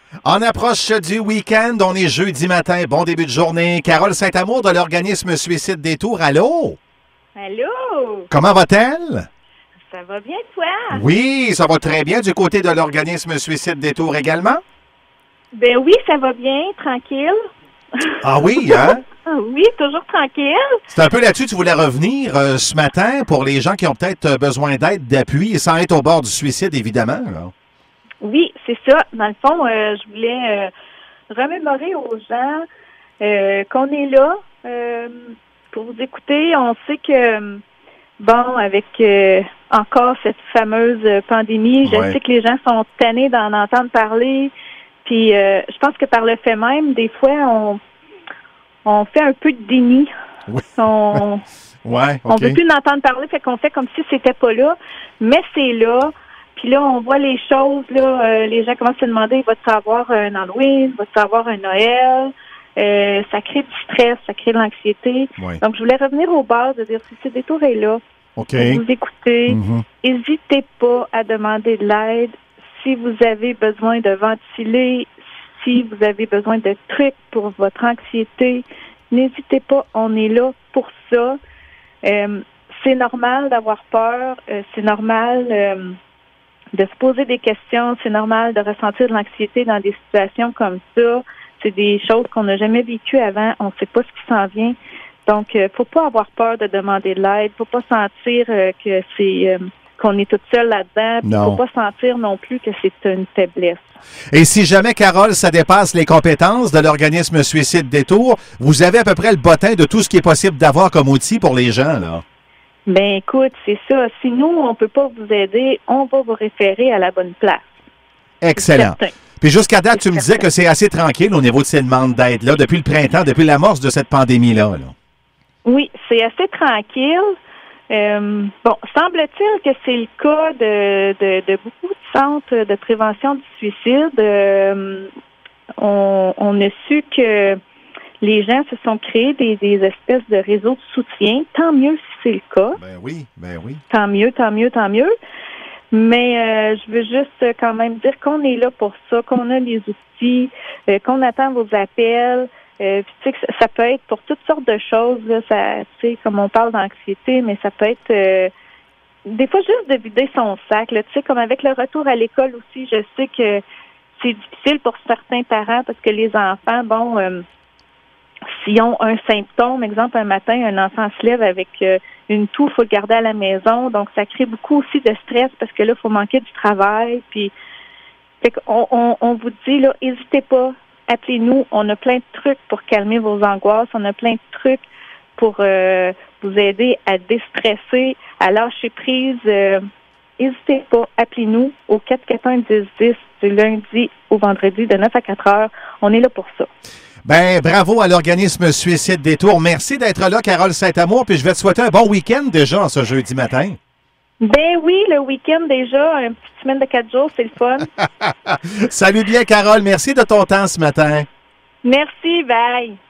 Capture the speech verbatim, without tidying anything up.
En approche du week-end, on est jeudi matin, bon début de journée. Carole Saint-Amour de l'organisme Suicide Détour, allô? Allô? Comment va-t-elle? Ça va bien, toi? Oui, ça va très bien du côté de l'organisme Suicide Détour également? Ben oui, ça va bien, tranquille. Ah oui, hein? Oui, toujours tranquille. C'est un peu là-dessus que tu voulais revenir euh, ce matin pour les gens qui ont peut-être euh, besoin d'aide, d'appui, sans être au bord du suicide, évidemment. Là. Oui, c'est ça. Dans le fond, euh, je voulais euh, remémorer aux gens euh, qu'on est là euh, pour vous écouter. On sait que, bon, avec euh, encore cette fameuse pandémie, je Ouais. sais que les gens sont tannés d'en entendre parler. Puis, euh, je pense que par le fait même, des fois, on, on fait un peu de déni. Oui. On, Ouais, on OK. veut plus en entendre parler, fait qu'on fait comme si c'était pas là. Mais c'est là. Puis là, on voit les choses, là, euh, les gens commencent à se demander, va-t-il avoir un Halloween, va-t-il avoir un Noël? Euh, ça crée du stress, ça crée de l'anxiété. Ouais. Donc, je voulais revenir aux bases, de dire, si ce détour est là, OK. pour vous écouter, Mhm. n'hésitez pas à demander de l'aide. Si vous avez besoin de ventiler, si vous avez besoin de trucs pour votre anxiété, n'hésitez pas, on est là pour ça. Euh, c'est normal d'avoir peur, euh, c'est normal euh, de se poser des questions, c'est normal de ressentir de l'anxiété dans des situations comme ça. C'est des choses qu'on n'a jamais vécues avant, on ne sait pas ce qui s'en vient. Donc, il euh, ne faut pas avoir peur de demander de l'aide, il ne faut pas sentir euh, que c'est euh, qu'on est toute seule là-dedans, il ne Non. faut pas sentir non plus que c'est une faiblesse. Et si jamais, Carole, ça dépasse les compétences de l'organisme Suicide Détour, vous avez à peu près le bottin de tout ce qui est possible d'avoir comme outil pour les gens, là. Ben écoute, c'est ça. Si nous, on ne peut pas vous aider, on va vous référer à la bonne place. Excellent. C'est certain. Puis jusqu'à date, tu C'est me disais certain. que c'est assez tranquille au niveau de ces demandes d'aide-là, depuis le printemps, depuis l'amorce de cette pandémie-là. Là. Oui, c'est assez tranquille. Euh, bon, semble-t-il que c'est le cas de, de, de beaucoup de centres de prévention du suicide. Euh, on, on a su que les gens se sont créés des, des espèces de réseaux de soutien. Tant mieux si c'est le cas. Ben oui, ben oui. Tant mieux, tant mieux, tant mieux. Mais euh, je veux juste quand même dire qu'on est là pour ça, qu'on a les outils, euh, qu'on attend vos appels. Euh, puis, tu sais, que ça, ça peut être pour toutes sortes de choses. Là, ça, tu sais, comme on parle d'anxiété, mais ça peut être euh, des fois juste de vider son sac. Là, tu sais, comme avec le retour à l'école aussi, je sais que c'est difficile pour certains parents parce que les enfants, bon, euh, s'ils ont un symptôme, exemple, un matin, un enfant se lève avec euh, une toux, il faut le garder à la maison. Donc, ça crée beaucoup aussi de stress parce que là, il faut manquer du travail. Puis, fait qu'on, on, on vous dit, là, n'hésitez pas, appelez-nous. On a plein de trucs pour calmer vos angoisses. On a plein de trucs pour euh, vous aider à déstresser, à lâcher prise. Euh, n'hésitez pas, appelez-nous au quatre quatre un dix dix du lundi au vendredi de neuf à quatre heures. On est là pour ça. Ben, bravo à l'organisme Suicide Détour. Merci d'être là, Carole Saint-Amour, puis je vais te souhaiter un bon week-end déjà en ce jeudi matin. Ben oui, le week-end déjà, une petite semaine de quatre jours, c'est le fun. Salut bien, Carole. Merci de ton temps ce matin. Merci, bye.